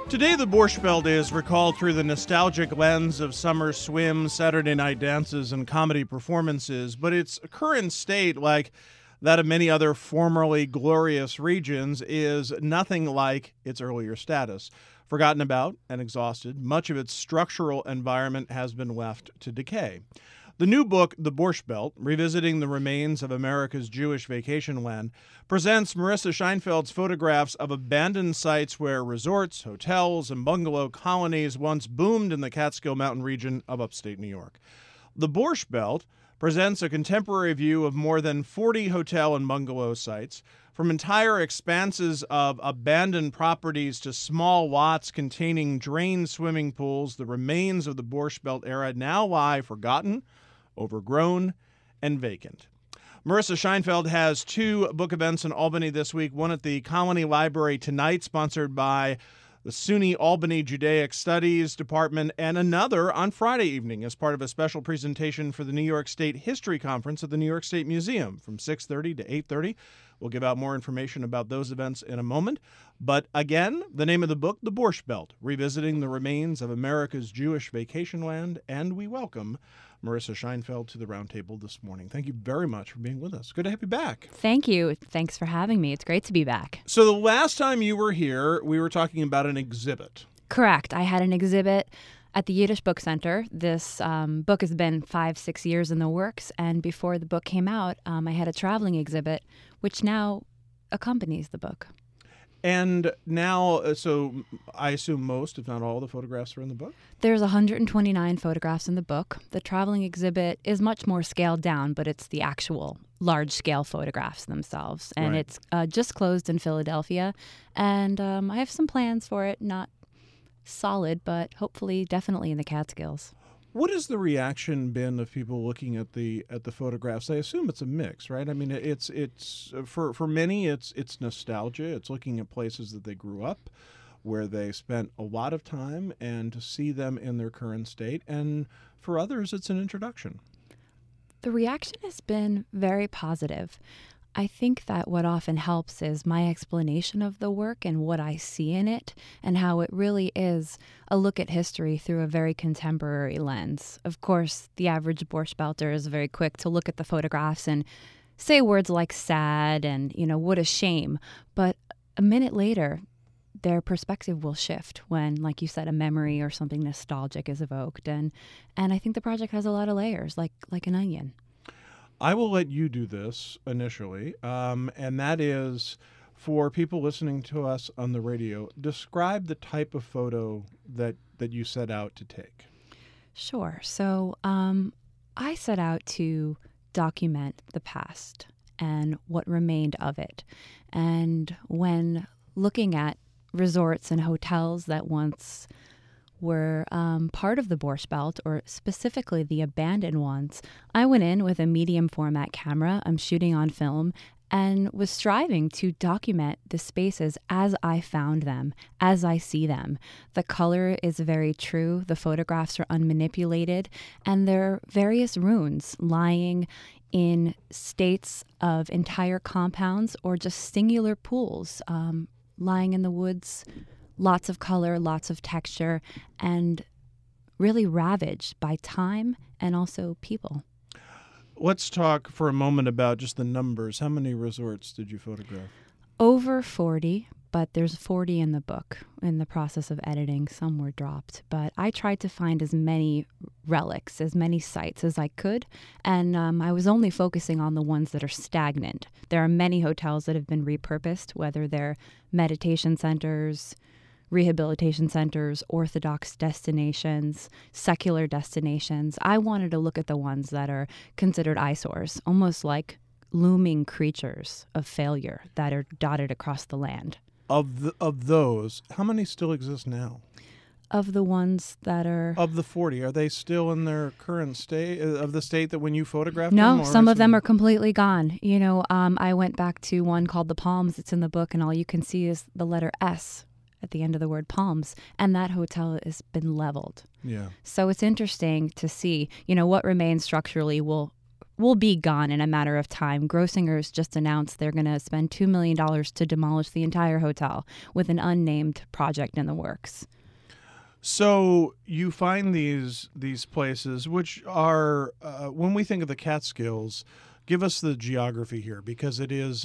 Today, the Borscht Belt is recalled through the nostalgic lens of summer swims, Saturday night dances, and comedy performances, but its current state, like that of many other formerly glorious regions, is nothing like its earlier status. Forgotten about and exhausted, much of its structural environment has been left to decay. The new book, The Borscht Belt, Revisiting the Remains of America's Jewish Vacation Land, presents Marissa Scheinfeld's photographs of abandoned sites where resorts, hotels, and bungalow colonies once boomed in the Catskill Mountain region of upstate New York. The Borscht Belt presents a contemporary view of more than 40 hotel and bungalow sites, from entire expanses of abandoned properties to small lots containing drained swimming pools. The remains of the Borscht Belt era now lie forgotten, overgrown, and vacant. Marissa Scheinfeld has two book events in Albany this week, one at the Colony Library tonight, sponsored by the SUNY Albany Judaic Studies Department, and another on Friday evening as part of a special presentation for the New York State History Conference at the New York State Museum from 6:30 to 8:30. We'll give out more information about those events in a moment. But again, the name of the book, The Borscht Belt, Revisiting the Remains of America's Jewish Vacation Land, and we welcome Marissa Scheinfeld to the roundtable this morning. Thank you very much for being with us. Good to have you back. Thank you. Thanks for having me. It's great to be back. So the last time you were here, we were talking about an exhibit. Correct. I had an exhibit at the Yiddish Book Center. This book has been 5-6 years in the works, and before the book came out, I had a traveling exhibit, which now accompanies the book. And now, so I assume most, if not all, the photographs are in the book? There's 129 photographs in the book. The traveling exhibit is much more scaled down, but it's the actual large-scale photographs themselves. And Right. It's just closed in Philadelphia. And I have some plans for it, not solid, but hopefully definitely in the Catskills. What has the reaction been of people looking at the photographs? I assume it's a mix, right? I mean, it's for many it's nostalgia. It's looking at places that they grew up, where they spent a lot of time, and to see them in their current state. And for others, it's an introduction. The reaction has been very positive. I think that what often helps is my explanation of the work and what I see in it, and how it really is a look at history through a very contemporary lens. Of course, the average Borscht Belter is very quick to look at the photographs and say words like sad and, what a shame. But a minute later, their perspective will shift when, like you said, a memory or something nostalgic is evoked. And I think the project has a lot of layers, like an onion. I will let you do this initially, and that is, for people listening to us on the radio, describe the type of photo that you set out to take. Sure. So I set out to document the past and what remained of it. And when looking at resorts and hotels that once were part of the Borscht Belt, or specifically the abandoned ones, I went in with a medium format camera. I'm shooting on film and was striving to document the spaces as I found them, as I see them. The color is very true. The photographs are unmanipulated, and there are various ruins lying in states of entire compounds or just singular pools lying in the woods. Lots of color, lots of texture, and really ravaged by time and also people. Let's talk for a moment about just the numbers. How many resorts did you photograph? Over 40, but there's 40 in the book. In the process of editing, some were dropped. But I tried to find as many relics, as many sites as I could, and I was only focusing on the ones that are stagnant. There are many hotels that have been repurposed, whether they're meditation centers, rehabilitation centers, Orthodox destinations, secular destinations. I wanted to look at the ones that are considered eyesores, almost like looming creatures of failure that are dotted across the land. Of those, how many still exist now? Of the ones that are... Of the 40, are they still in their current state, of the state that when you photographed them? No, some of them are completely gone. I went back to one called the Palms. It's in the book, and all you can see is the letter S at the end of the word Palms, and that hotel has been leveled. Yeah. So it's interesting to see, what remains structurally will will be gone in a matter of time. Grossinger's just announced they're going to spend $2 million to demolish the entire hotel with an unnamed project in the works. So you find these places, which are, when we think of the Catskills, give us the geography here, because it is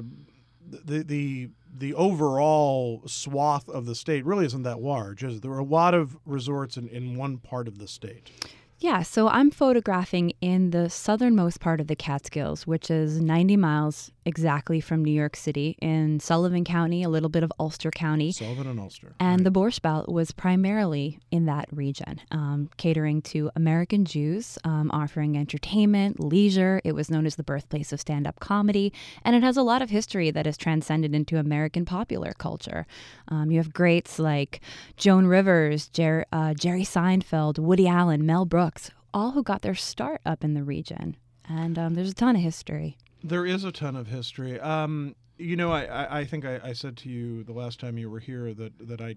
the overall swath of the state really isn't that large. There are a lot of resorts in one part of the state. Yeah, so I'm photographing in the southernmost part of the Catskills, which is 90 miles exactly from New York City, in Sullivan County, a little bit of Ulster County. Sullivan and Ulster. And right. the Borscht Belt was primarily in that region, catering to American Jews, offering entertainment, leisure. It was known as the birthplace of stand-up comedy, and it has a lot of history that has transcended into American popular culture. You have greats like Joan Rivers, Jerry Seinfeld, Woody Allen, Mel Brooks, all who got their start up in the region. And there's a ton of history. There is a ton of history. I think I said to you the last time you were here that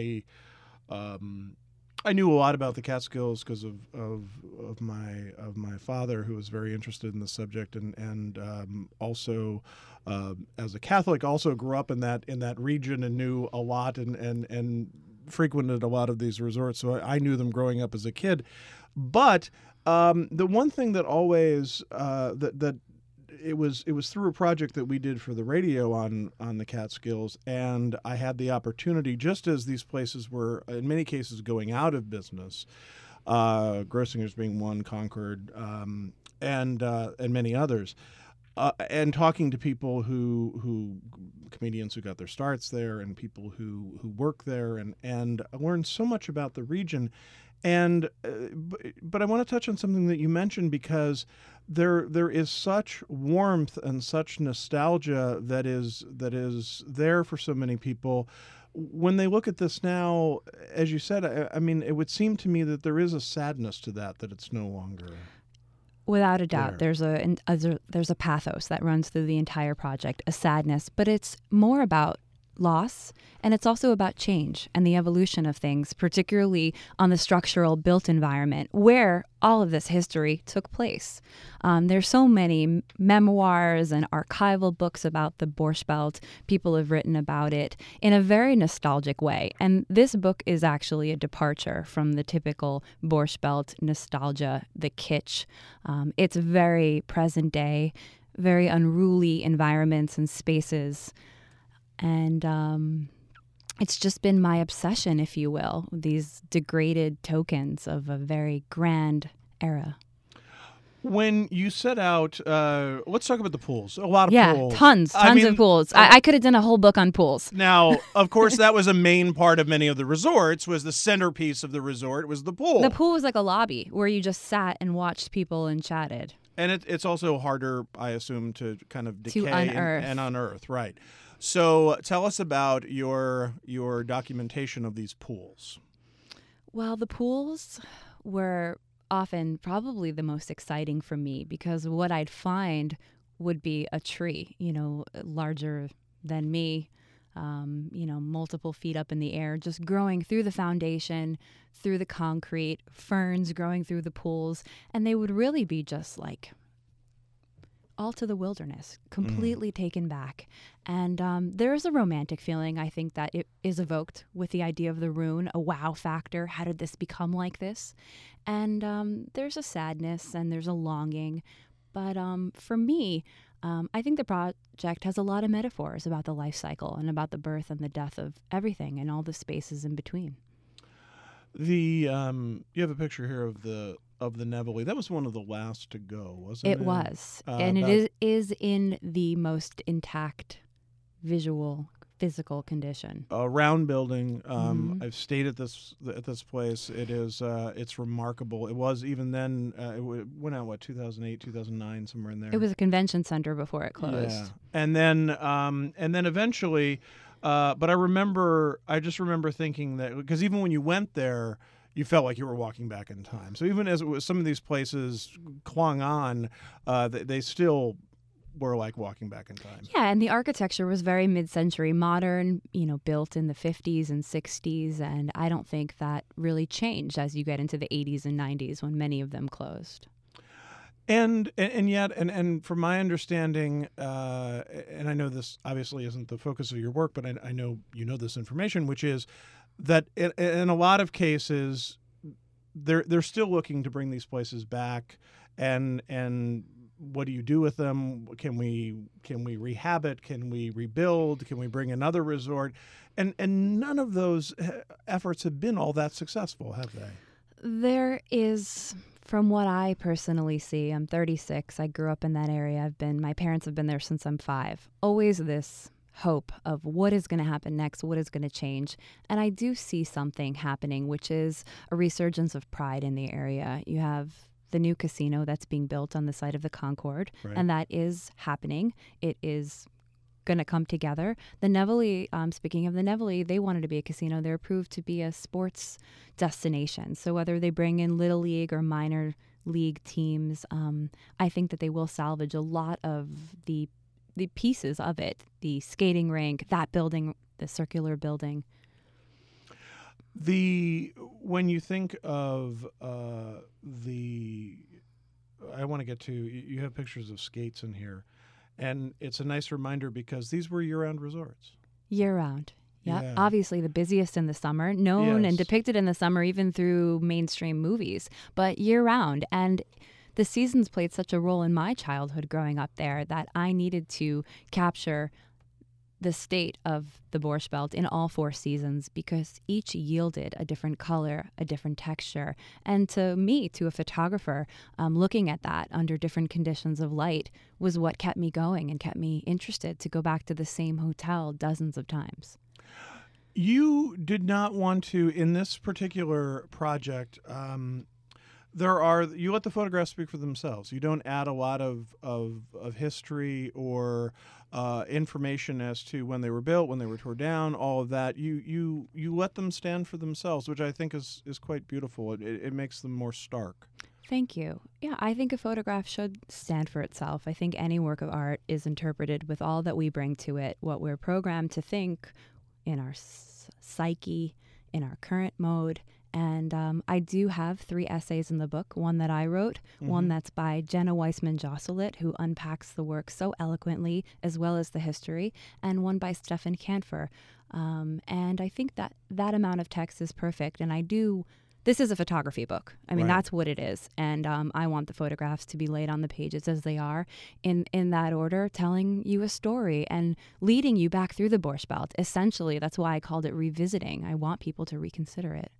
I knew a lot about the Catskills because of my father, who was very interested in the subject, and also as a Catholic also grew up in that region and knew a lot and frequented a lot of these resorts. So I knew them growing up as a kid. But the one thing that always that it was through a project that we did for the radio on the Catskills, and I had the opportunity, just as these places were in many cases going out of business, Grossinger's being one, Concord, and many others, and talking to people who comedians who got their starts there, and people who work there, and I learned so much about the region. And but I want to touch on something that you mentioned, because there is such warmth and such nostalgia that is there for so many people. When they look at this now, as you said, I mean, it would seem to me that there is a sadness to that it's no longer. Without a doubt, there's a pathos that runs through the entire project, a sadness, but it's more about loss, and it's also about change and the evolution of things, particularly on the structural built environment where all of this history took place. There's so many memoirs and archival books about the Borscht Belt. People have written about it in a very nostalgic way, and this book is actually a departure from the typical Borscht Belt nostalgia, the kitsch. It's very present day, very unruly environments and spaces. And it's just been my obsession, if you will, these degraded tokens of a very grand era. When you set out, let's talk about the pools. A lot of pools. Yeah, tons of pools. I could have done a whole book on pools. Now, of course, that was a main part of many of the resorts, was the centerpiece of the resort was the pool. The pool was like a lobby where you just sat and watched people and chatted. And it's also harder, I assume, to kind of decay and unearth, right. So tell us about your documentation of these pools. Well, the pools were often probably the most exciting for me, because what I'd find would be a tree, larger than me, multiple feet up in the air, just growing through the foundation, through the concrete, ferns growing through the pools, and they would really be just like all to the wilderness, completely taken back. And there is a romantic feeling, I think, that it is evoked with the idea of the rune, a wow factor. How did this become like this? And there's a sadness and there's a longing. But for me, I think the project has a lot of metaphors about the life cycle and about the birth and the death of everything and all the spaces in between. You have a picture here of the Nevele. That was one of the last to go, wasn't it? It was. And it is in the most intact physical condition. A round building. I've stayed at this place. It is it's remarkable. It was even then. It went out 2008, 2009, somewhere in there. It was a convention center before it closed. Yeah, and then eventually. But I just remember thinking that, because even when you went there, you felt like you were walking back in time. So even as some of these places clung on, they still were like walking back in time. Yeah, and the architecture was very mid-century modern, built in the 50s and 60s, and I don't think that really changed as you get into the 80s and 90s when many of them closed. And yet, and from my understanding, and I know this obviously isn't the focus of your work, but I know you know this information, which is that in a lot of cases, they're still looking to bring these places back, and what do you do with them? Can we rehab it? Can we rebuild? Can we bring another resort? And none of those efforts have been all that successful, have they? There is, from what I personally see, I'm 36. I grew up in that area. My parents have been there since I'm 5. Always this hope of what is going to happen next, what is going to change. And I do see something happening, which is a resurgence of pride in the area. You have the new casino that's being built on the site of the Concord, Right. and that is happening. It is going to come together. The Nevele, speaking of the Nevele, they wanted to be a casino. They're approved to be a sports destination. So whether they bring in little league or minor league teams, I think that they will salvage a lot of the pieces of it. The skating rink, that building, the circular building. When you think of I want to get to, you have pictures of skates in here, and it's a nice reminder because these were year-round resorts. Year-round. Yep. Yeah. Obviously the busiest in the summer, known Yes. and depicted in the summer even through mainstream movies, but year-round. And the seasons played such a role in my childhood growing up there that I needed to capture the state of the Borscht Belt in all 4 seasons because each yielded a different color, a different texture. And to me, to a photographer, looking at that under different conditions of light was what kept me going and kept me interested to go back to the same hotel dozens of times. You did not want to, in this particular project, you let the photographs speak for themselves. You don't add a lot of history or information as to when they were built, when they were torn down, all of that. You let them stand for themselves, which I think is quite beautiful. It makes them more stark. Thank you. Yeah, I think a photograph should stand for itself. I think any work of art is interpreted with all that we bring to it, what we're programmed to think in our psyche, in our current mode. And I do have 3 essays in the book, one that I wrote, one that's by Jenna Weissman-Josselit, who unpacks the work so eloquently, as well as the history, and one by Stefan Kanfer. And I think that amount of text is perfect. And this is a photography book. I mean, Right. That's what it is. And I want the photographs to be laid on the pages as they are, in that order, telling you a story and leading you back through the Borscht Belt. Essentially, that's why I called it revisiting. I want people to reconsider it.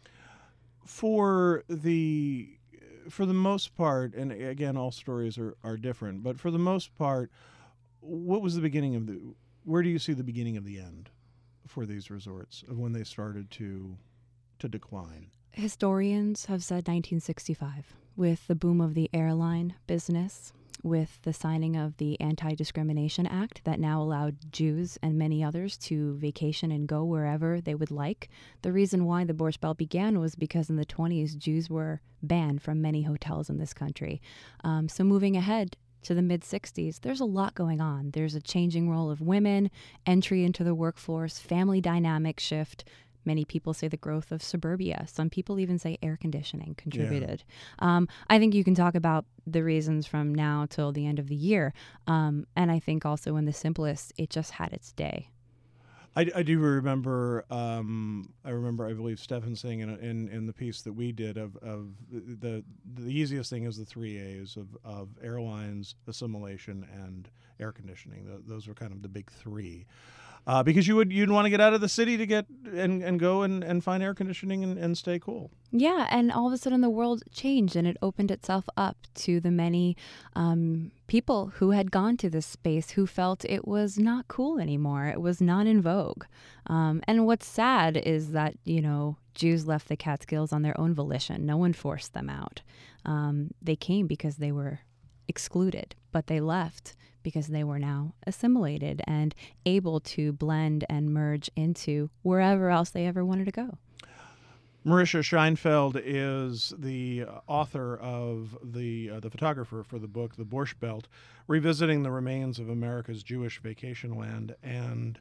For the most part, and again, all stories are different, but for the most part, what was the beginning of where do you see the beginning of the end for these resorts of when they started to decline? Historians have said 1965, with the boom of the airline business, with the signing of the Anti-Discrimination Act that now allowed Jews and many others to vacation and go wherever they would like. The reason why the Borscht Belt began was because in the 20s, Jews were banned from many hotels in this country. So moving ahead to the mid-60s, there's a lot going on. There's a changing role of women, entry into the workforce, family dynamic shift. Many people say the growth of suburbia. Some people even say air conditioning contributed. I think you can talk about the reasons from now till the end of the year. And I think also in the simplest, it just had its day. I do remember. I believe Stefan saying in the piece that we did of the easiest thing is the 3 A's of airlines, assimilation, and air conditioning. Those were kind of the big 3. Because you'd want to get out of the city to get and go and find air conditioning and stay cool. Yeah, and all of a sudden the world changed and it opened itself up to the many people who had gone to this space who felt it was not cool anymore. It was not in vogue. And what's sad is that, Jews left the Catskills on their own volition. No one forced them out. They came because they were excluded, but they left because they were now assimilated and able to blend and merge into wherever else they ever wanted to go. Marisha Scheinfeld is the author of the photographer for the book, The Borscht Belt, Revisiting the Remains of America's Jewish Vacation Land. And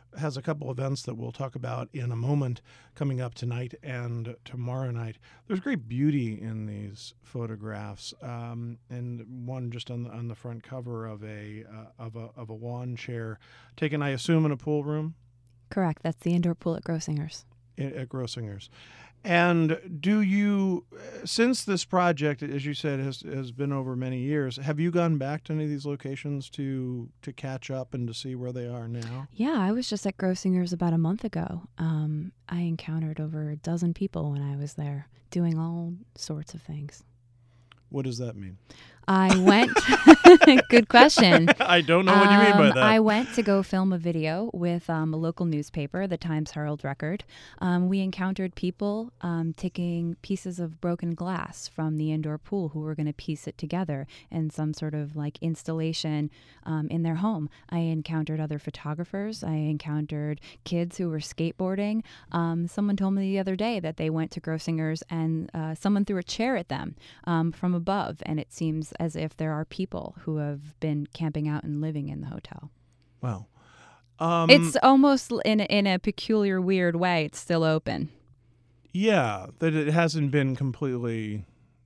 has a couple events that we'll talk about in a moment coming up tonight and tomorrow night. There's great beauty in these photographs, and one just on the front cover of a lawn chair, taken, I assume, in a pool room. Correct. That's the indoor pool at Grossinger's. At Grossinger's. And do you, since this project, as you said, has been over many years, have you gone back to any of these locations to catch up and to see where they are now? Yeah, I was just at Grossinger's about a month ago. I encountered over a dozen people when I was there doing all sorts of things. What does that mean? I went. Good question. I don't know what you mean by that. I went to go film a video with a local newspaper, the Times Herald Record. We encountered people taking pieces of broken glass from the indoor pool who were going to piece it together in some sort of like installation in their home. I encountered other photographers. I encountered kids who were skateboarding. Someone told me the other day that they went to Grossinger's and someone threw a chair at them from above, and it seems as if there are people who have been camping out and living in the hotel. Wow. It's almost in a peculiar, weird way. It's still open. Yeah, that it hasn't been completely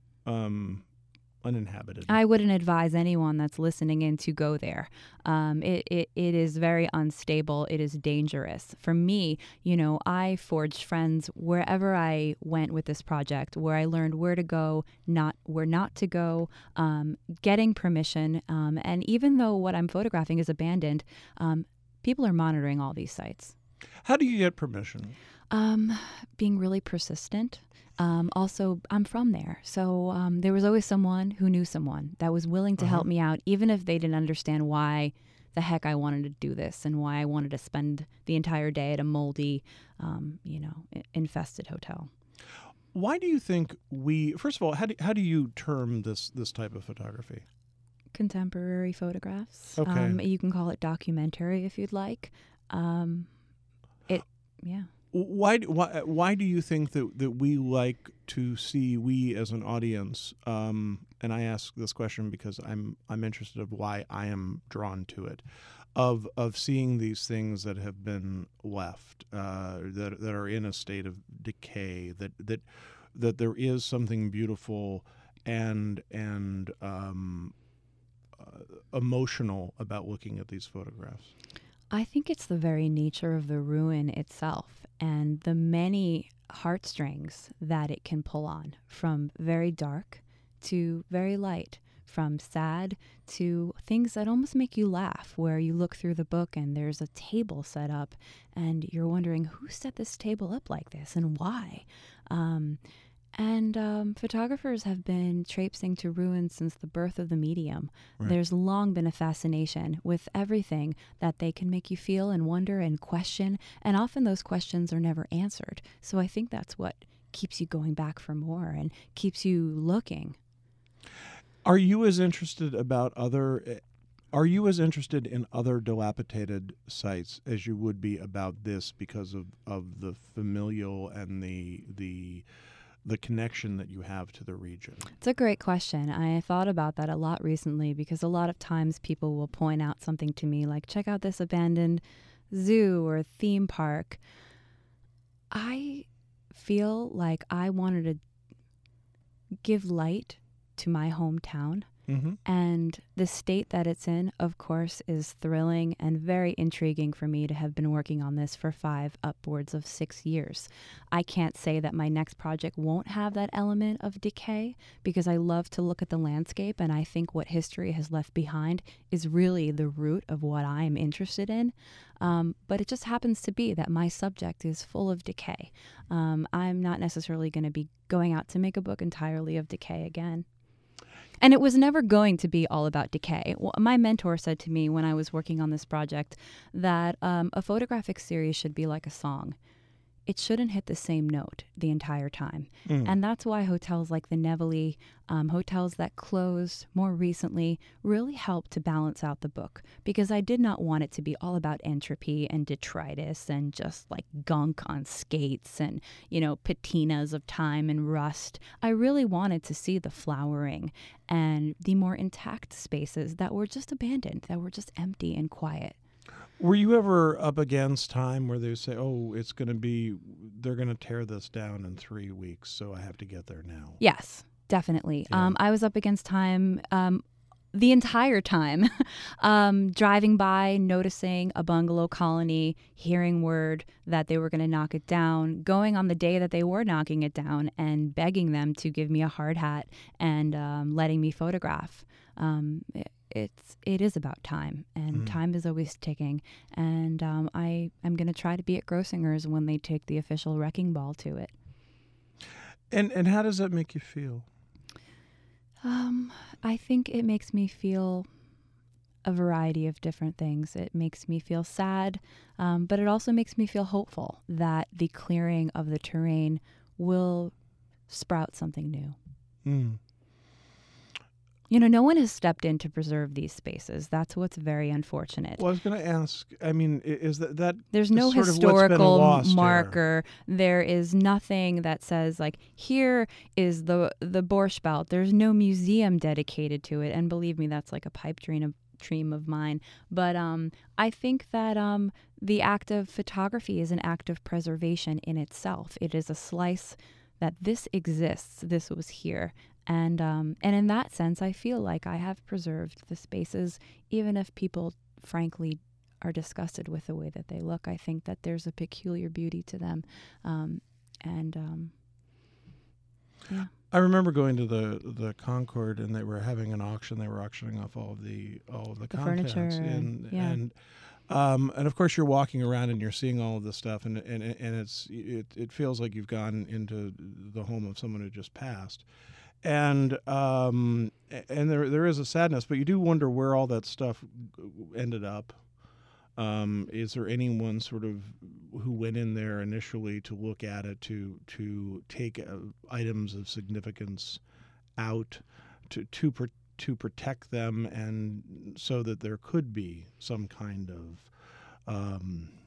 uninhabited. I wouldn't advise anyone that's listening in to go there. It is very unstable. It is dangerous. For me, I forged friends wherever I went with this project, where I learned where to go, where not to go, getting permission. And even though what I'm photographing is abandoned, people are monitoring all these sites. How do you get permission? Being really persistent. Also, I'm from there. So there was always someone who knew someone that was willing to help me out, even if they didn't understand why the heck I wanted to do this and why I wanted to spend the entire day at a moldy, infested hotel. Why do you think first of all, how do you term this type of photography? Contemporary photographs. Okay. You can call it documentary if you'd like. Yeah. Why do you think that we like to see, we as an audience, and I ask this question because I'm interested of why I am drawn to it, of seeing these things that have been left, that are in a state of decay, that there is something beautiful and emotional about looking at these photographs? I think it's the very nature of the ruin itself and the many heartstrings that it can pull on, from very dark to very light, from sad to things that almost make you laugh, where you look through the book and there's a table set up and you're wondering who set this table up like this and why. Photographers have been traipsing to ruins since the birth of the medium. Right. There's long been a fascination with everything that they can make you feel and wonder and question, and often those questions are never answered. So I think that's what keeps you going back for more and keeps you looking. Are you as interested in other dilapidated sites as you would be about this because of the familial and the connection that you have to the region? It's a great question. I thought about that a lot recently because a lot of times people will point out something to me like, check out this abandoned zoo or theme park. I feel like I wanted to give light to my hometown. Mm-hmm. And the state that it's in, of course, is thrilling and very intriguing for me to have been working on this for 5, upwards of 6 years. I can't say that my next project won't have that element of decay because I love to look at the landscape, and I think what history has left behind is really the root of what I'm interested in. But it just happens to be that my subject is full of decay. I'm not necessarily going to be going out to make a book entirely of decay again. And it was never going to be all about decay. Well, my mentor said to me when I was working on this project that a photographic series should be like a song. It shouldn't hit the same note the entire time. And that's why hotels like the Nevele, hotels that closed more recently, really helped to balance out the book, because I did not want it to be all about entropy and detritus and just like gunk on skates and, patinas of time and rust. I really wanted to see the flowering and the more intact spaces that were just abandoned, that were just empty and quiet. Were you ever up against time where they say, "Oh, they're going to tear this down in 3 weeks, so I have to get there now"? Yes, definitely. Yeah. I was up against time the entire time, driving by, noticing a bungalow colony, hearing word that they were going to knock it down, going on the day that they were knocking it down and begging them to give me a hard hat and letting me photograph. It is about time, and time is always ticking. And I am going to try to be at Grossinger's when they take the official wrecking ball to it. And how does that make you feel? I think it makes me feel a variety of different things. It makes me feel sad, but it also makes me feel hopeful that the clearing of the terrain will sprout something new. Mm. You know, no one has stepped in to preserve these spaces. That's what's very unfortunate. Well, I was going to ask, I mean, is that there's no sort of what's been historical lost marker. There is nothing that says, like, here is the Borscht Belt. There's no museum dedicated to it. And believe me, that's like a pipe dream of mine. But I think that the act of photography is an act of preservation in itself. It is a slice that this exists, this was here. And in that sense, I feel like I have preserved the spaces, even if people, frankly, are disgusted with the way that they look. I think that there's a peculiar beauty to them. Yeah. I remember going to the Concord, and they were having an auction. They were auctioning off all of the contents. Furniture, and of course you're walking around and you're seeing all of this stuff, and it feels like you've gone into the home of someone who just passed. And there is a sadness, but you do wonder where all that stuff ended up. Is there anyone sort of who went in there initially to look at it, to take items of significance out, to protect them, and so that there could be some kind of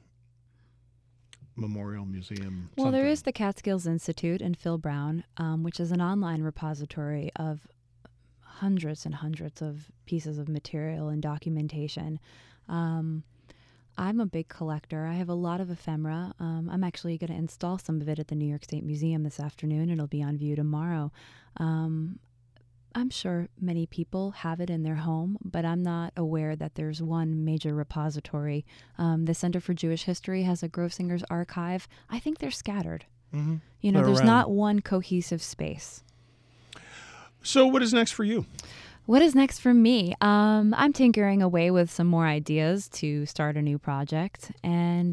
memorial museum? Well, something. there is the Catskills Institute and Phil Brown, which is an online repository of hundreds and hundreds of pieces of material and documentation. I'm a big collector. I have a lot of ephemera. I'm actually going to install some of it at the New York State Museum this afternoon. It'll be on view tomorrow. I'm sure many people have it in their home, but I'm not aware that there's one major repository. The Center for Jewish History has a Grossinger's archive. I think they're scattered. Mm-hmm. You know, They're there's around. not one cohesive space. So what is next for you? What is next for me? I'm tinkering away with some more ideas to start a new project, and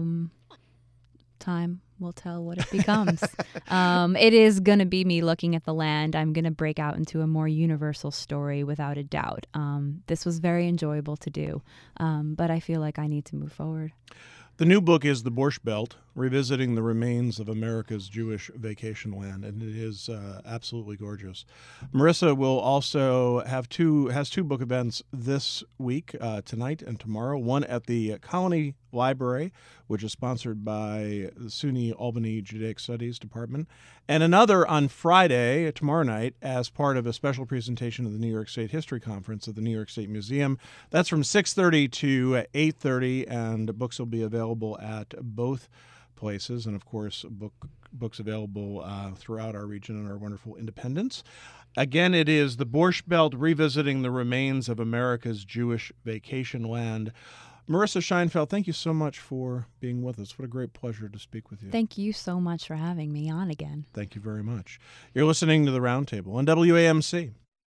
time will tell what it becomes. It is going to be me looking at the land. I'm going to break out into a more universal story without a doubt. This was very enjoyable to do, but I feel like I need to move forward. The new book is The Borscht Belt, Revisiting the Remains of America's Jewish Vacation Land, and it is absolutely gorgeous. Marissa will also has two book events this week, tonight and tomorrow, one at the Colony Library, which is sponsored by the SUNY Albany Judaic Studies Department, and another on Friday, tomorrow night, as part of a special presentation of the New York State History Conference at the New York State Museum. That's from 6:30 to 8:30, and books will be available at both places, and of course books available throughout our region and our wonderful independents. Again, it is The Borscht Belt, Revisiting the Remains of America's Jewish Vacation Land. Marissa Scheinfeld, thank you so much for being with us. What a great pleasure to speak with you. Thank you so much for having me on again. Thank you very much. You're listening to The Roundtable on WAMC.